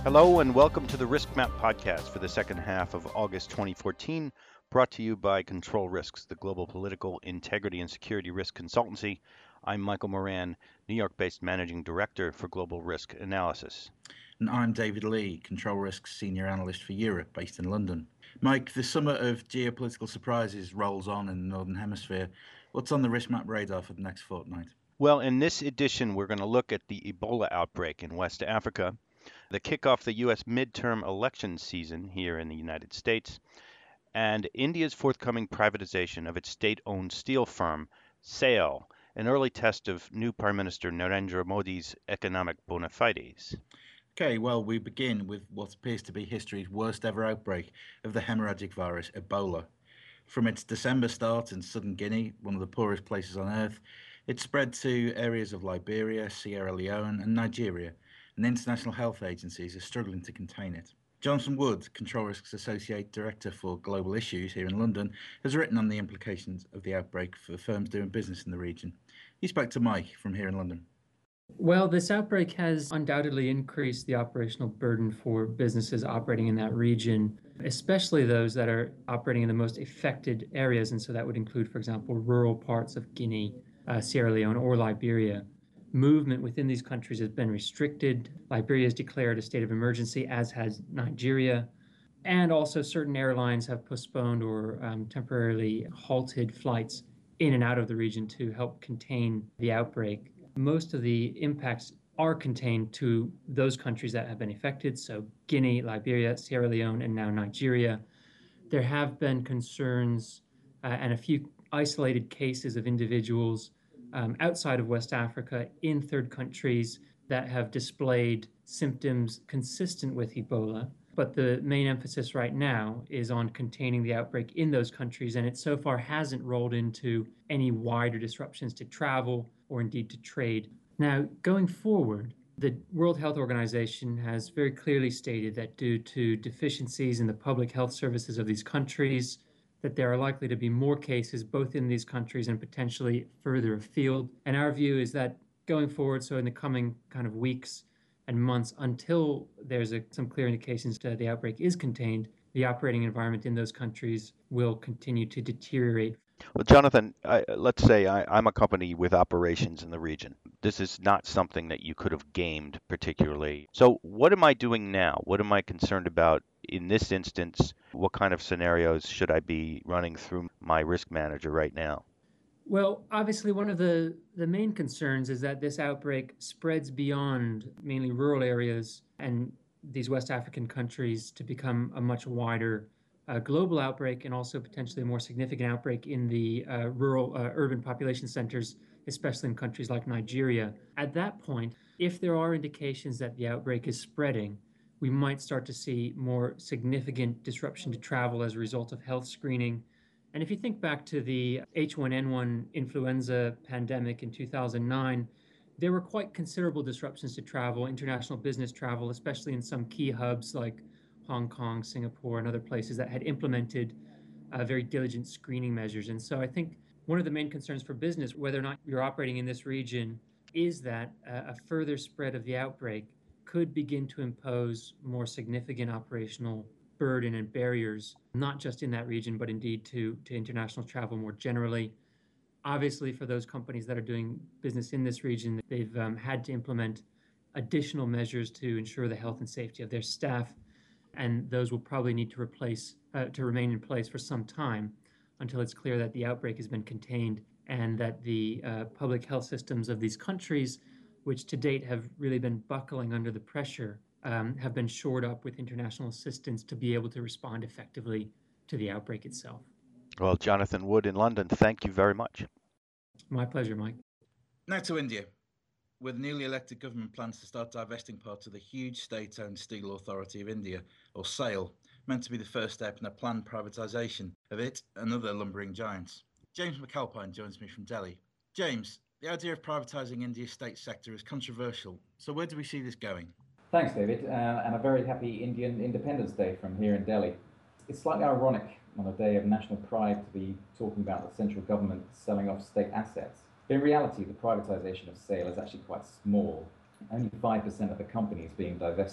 Hello and welcome to the Risk Map podcast for the second half of August 2014, brought to you by Control Risks, the global political integrity and security risk consultancy. I'm Michael Moran, New York-based managing director for global risk analysis. And I'm David Lee, Control Risks senior analyst for Europe, based in London. Mike, the summer of geopolitical surprises rolls on in the Northern Hemisphere. What's on the Risk Map radar for the next fortnight? Well, in this edition, we're going to look at the Ebola outbreak in West Africa, the kickoff the U.S. midterm election season here in the United States, and India's forthcoming privatization of its state-owned steel firm, SAIL, an early test of new Prime Minister Narendra Modi's economic bona fides. Okay, well, we begin with what appears to be history's worst ever outbreak of the hemorrhagic virus, Ebola. From its December start in southern Guinea, one of the poorest places on earth, it spread to areas of Liberia, Sierra Leone, and Nigeria, and international health agencies are struggling to contain it. Jonathan Wood, Control Risks Associate Director for Global Issues here in London, has written on the implications of the outbreak for the firms doing business in the region. He spoke to Mike from here in London. Well, this outbreak has undoubtedly increased the operational burden for businesses operating in that region, especially those that are operating in the most affected areas. And so that would include, for example, rural parts of Guinea, Sierra Leone, or Liberia. Movement within these countries has been restricted. Liberia has declared a state of emergency, as has Nigeria. And also, certain airlines have postponed or temporarily halted flights in and out of the region to help contain the outbreak. Most of the impacts are contained to those countries that have been affected, so Guinea, Liberia, Sierra Leone, and now Nigeria. There have been concerns and a few isolated cases of individuals outside of West Africa in third countries that have displayed symptoms consistent with Ebola. But the main emphasis right now is on containing the outbreak in those countries, and it so far hasn't rolled into any wider disruptions to travel or indeed to trade. Now, going forward, the World Health Organization has very clearly stated that due to deficiencies in the public health services of these countries, that there are likely to be more cases both in these countries and potentially further afield. And our view is that going forward, so in the coming kind of weeks and months, until there's some clear indications that the outbreak is contained, the operating environment in those countries will continue to deteriorate. Well, Jonathan, let's say I'm a company with operations in the region. This is not something that you could have gamed particularly. So what am I doing now? What am I concerned about in this instance? What kind of scenarios should I be running through my risk manager right now? Well, obviously, one of the main concerns is that this outbreak spreads beyond mainly rural areas and these West African countries to become a much wider global outbreak and also potentially a more significant outbreak in the rural urban population centers, especially in countries like Nigeria. At that point, if there are indications that the outbreak is spreading, we might start to see more significant disruption to travel as a result of health screening. And if you think back to the H1N1 influenza pandemic in 2009, there were quite considerable disruptions to travel, international business travel, especially in some key hubs like Hong Kong, Singapore, and other places that had implemented very diligent screening measures. And so I think one of the main concerns for business, whether or not you're operating in this region, is that a further spread of the outbreak could begin to impose more significant operational burden and barriers, not just in that region, but indeed to international travel more generally. Obviously, for those companies that are doing business in this region, they've had to implement additional measures to ensure the health and safety of their staff, and those will probably need to remain in place for some time until it's clear that the outbreak has been contained and that the public health systems of these countries, which to date have really been buckling under the pressure, have been shored up with international assistance to be able to respond effectively to the outbreak itself. Well, Jonathan Wood in London, thank you very much. My pleasure, Mike. Now to India, where the newly elected government plans to start divesting parts of the huge state-owned Steel Authority of India, or SAIL, meant to be the first step in a planned privatisation of it and other lumbering giants. James McAlpine joins me from Delhi. James, the idea of privatising India's state sector is controversial, so where do we see this going? Thanks, David, and a very happy Indian Independence Day from here in Delhi. It's slightly ironic on a day of national pride to be talking about the central government selling off state assets. But in reality, the privatisation of SAIL is actually quite small. Only 5% of the company is being divested.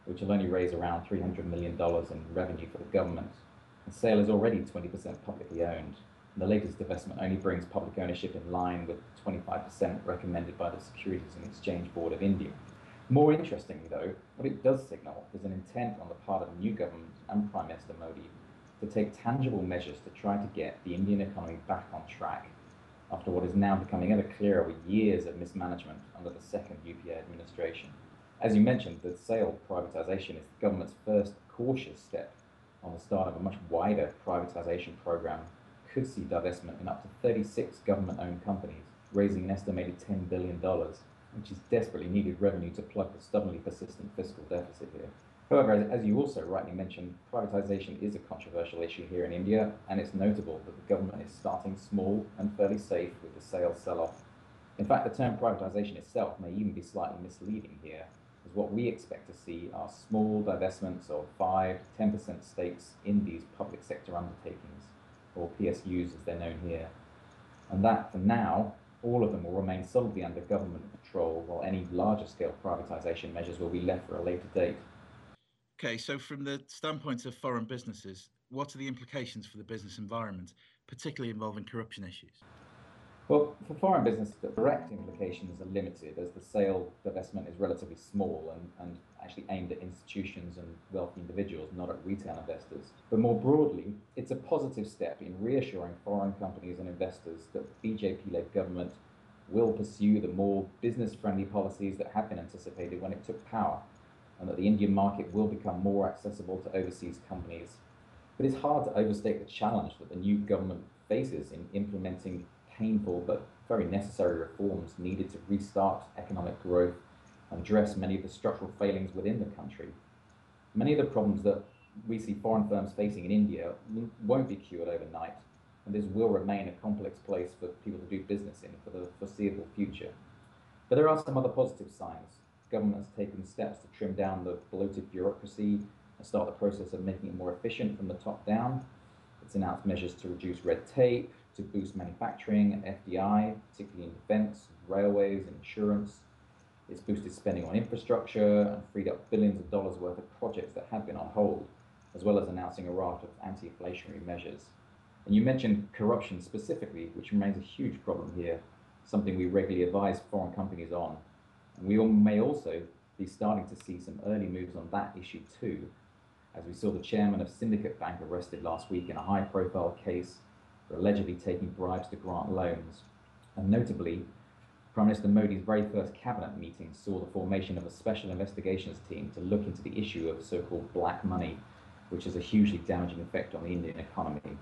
which will only raise around $300 million in revenue for the government. The sale is already 20% publicly owned. And the latest divestment only brings public ownership in line with 25% recommended by the Securities and Exchange Board of India. More interestingly, though, what it does signal is an intent on the part of the new government and Prime Minister Modi to take tangible measures to try to get the Indian economy back on track after what is now becoming ever clearer with years of mismanagement under the second UPA administration. As you mentioned, the sale privatisation is the government's first cautious step on the start of a much wider privatisation programme. Could see divestment in up to 36 government-owned companies, raising an estimated $10 billion, which is desperately needed revenue to plug the stubbornly persistent fiscal deficit here. However, as you also rightly mentioned, privatisation is a controversial issue here in India, and it's notable that the government is starting small and fairly safe with the sales sell-off. In fact, the term privatisation itself may even be slightly misleading here, as what we expect to see are small divestments of 5 to 10% stakes in these public sector undertakings, or PSUs as they're known here. And that, for now, all of them will remain solidly under government control, while any larger scale privatisation measures will be left for a later date. Okay, so from the standpoint of foreign businesses, what are the implications for the business environment, particularly involving corruption issues? Well, for foreign business, the direct implications are limited as the sale divestment is relatively small and actually aimed at institutions and wealthy individuals, not at retail investors. But more broadly, it's a positive step in reassuring foreign companies and investors that the BJP-led government will pursue the more business-friendly policies that had been anticipated when it took power, and that the Indian market will become more accessible to overseas companies. But it's hard to overstate the challenge that the new government faces in implementing painful but very necessary reforms needed to restart economic growth and address many of the structural failings within the country. Many of the problems that we see foreign firms facing in India won't be cured overnight, and this will remain a complex place for people to do business in for the foreseeable future. But there are some other positive signs. The government has taken steps to trim down the bloated bureaucracy and start the process of making it more efficient from the top down. It's announced measures to reduce red tape, to boost manufacturing and FDI, particularly in defense, railways, and insurance. It's boosted spending on infrastructure and freed up billions of dollars worth of projects that had been on hold, as well as announcing a raft of anti-inflationary measures. And you mentioned corruption specifically, which remains a huge problem here, something we regularly advise foreign companies on. And we may also be starting to see some early moves on that issue too, as we saw the chairman of Syndicate Bank arrested last week in a high-profile case for allegedly taking bribes to grant loans. And notably, Prime Minister Modi's very first cabinet meeting saw the formation of a special investigations team to look into the issue of so-called black money, which has a hugely damaging effect on the Indian economy.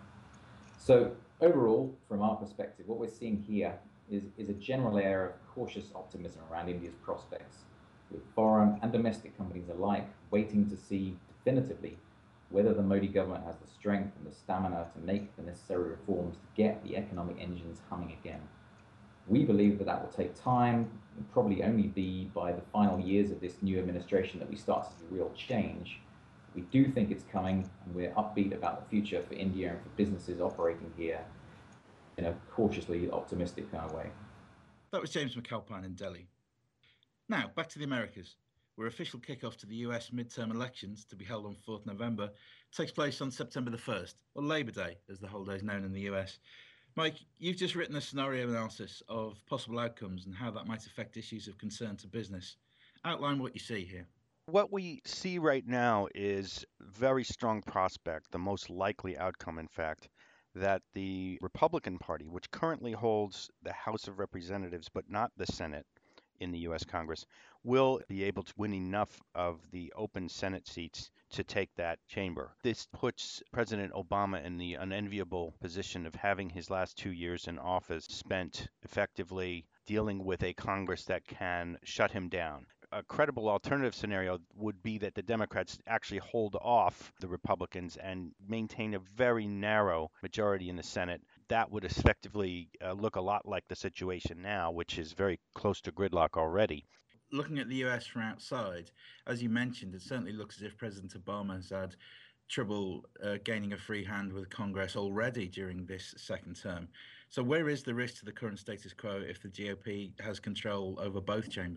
So overall, from our perspective, what we're seeing here is a general air of cautious optimism around India's prospects, with foreign and domestic companies alike waiting to see definitively whether the Modi government has the strength and the stamina to make the necessary reforms to get the economic engines humming again. We believe that that will take time and probably only be by the final years of this new administration that we start to see real change. We do think it's coming, and we're upbeat about the future for India and for businesses operating here in a cautiously optimistic kind of way. That was James McAlpine in Delhi. Now, back to the Americas, where official kickoff to the US midterm elections, to be held on 4th November, takes place on September the 1st, or Labor Day, as the holiday is known in the US. Mike, you've just written a scenario analysis of possible outcomes and how that might affect issues of concern to business. Outline what you see here. What we see right now is very strong prospect, the most likely outcome, in fact, that the Republican Party, which currently holds the House of Representatives but not the Senate in the U.S. Congress, will be able to win enough of the open Senate seats to take that chamber. This puts President Obama in the unenviable position of having his last 2 years in office spent effectively dealing with a Congress that can shut him down. A credible alternative scenario would be that the Democrats actually hold off the Republicans and maintain a very narrow majority in the Senate. That would effectively look a lot like the situation now, which is very close to gridlock already. Looking at the US from outside, as you mentioned, it certainly looks as if President Obama has had trouble gaining a free hand with Congress already during this second term. So where is the risk to the current status quo if the GOP has control over both chambers?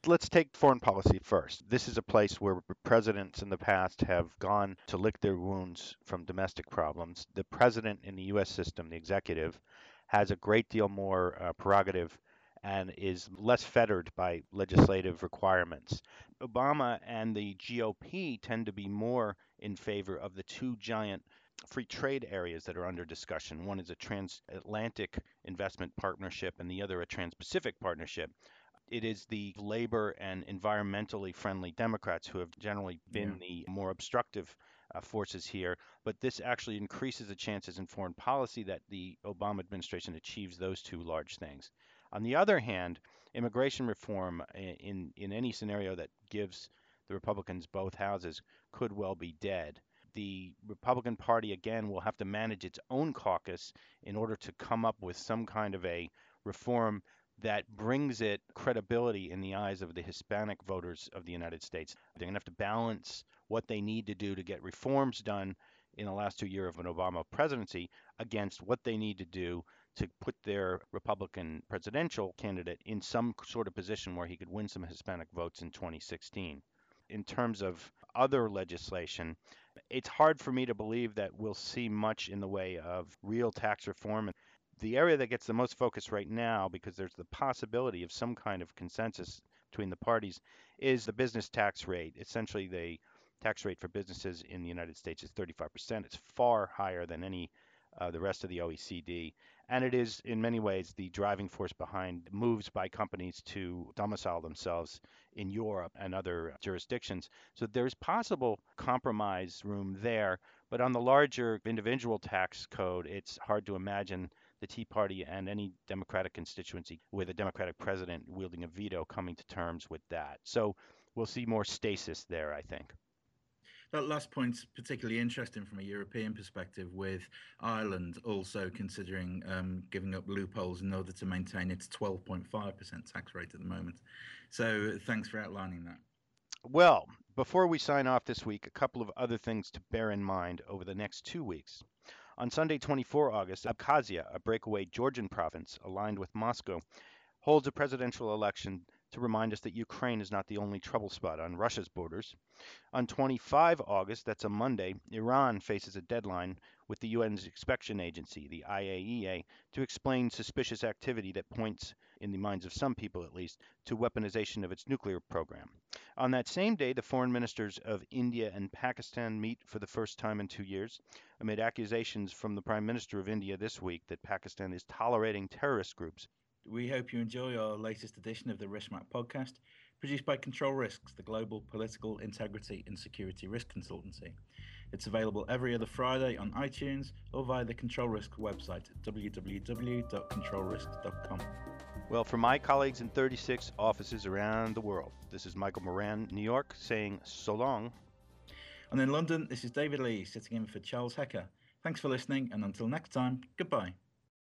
Let's take foreign policy first. This is a place where presidents in the past have gone to lick their wounds from domestic problems. The president in the U.S. system, the executive, has a great deal more prerogative and is less fettered by legislative requirements. Obama and the GOP tend to be more in favor of the two giant free trade areas that are under discussion. One is a transatlantic investment partnership, and the other a trans-Pacific partnership. It is the labor and environmentally friendly Democrats who have generally been the more obstructive forces here. But this actually increases the chances in foreign policy that the Obama administration achieves those two large things. On the other hand, immigration reform in any scenario that gives the Republicans both houses could well be dead. The Republican Party, again, will have to manage its own caucus in order to come up with some kind of a reform that brings it credibility in the eyes of the Hispanic voters of the United States. They're going to have to balance what they need to do to get reforms done in the last 2 years of an Obama presidency against what they need to do to put their Republican presidential candidate in some sort of position where he could win some Hispanic votes in 2016. In terms of other legislation, it's hard for me to believe that we'll see much in the way of real tax reform. The area that gets the most focus right now, because there's the possibility of some kind of consensus between the parties, is the business tax rate. Essentially, the tax rate for businesses in the United States is 35%. It's far higher than any the rest of the OECD. And it is, in many ways, the driving force behind moves by companies to domicile themselves in Europe and other jurisdictions. So there's possible compromise room there. But on the larger individual tax code, it's hard to imagine the Tea Party and any Democratic constituency with a Democratic president wielding a veto coming to terms with that. So we'll see more stasis there, I think. That last point's particularly interesting from a European perspective, with Ireland also considering giving up loopholes in order to maintain its 12.5% tax rate at the moment. So thanks for outlining that. Well, before we sign off this week, a couple of other things to bear in mind over the next 2 weeks. On Sunday, 24 August, Abkhazia, a breakaway Georgian province aligned with Moscow, holds a presidential election to remind us that Ukraine is not the only trouble spot on Russia's borders. On 25 August, that's a Monday, Iran faces a deadline with the UN's inspection agency, the IAEA, to explain suspicious activity that points, in the minds of some people at least, to weaponization of its nuclear program. On that same day, the foreign ministers of India and Pakistan meet for the first time in 2 years, amid accusations from the Prime Minister of India this week that Pakistan is tolerating terrorist groups. We hope you enjoy our latest edition of the RiskMap podcast, produced by Control Risks, the global political integrity and security risk consultancy. It's available every other Friday on iTunes or via the Control Risk website at www.controlrisks.com. Well, for my colleagues in 36 offices around the world, this is Michael Moran, New York, saying so long. And in London, this is David Lee, sitting in for Charles Hecker. Thanks for listening, and until next time, goodbye.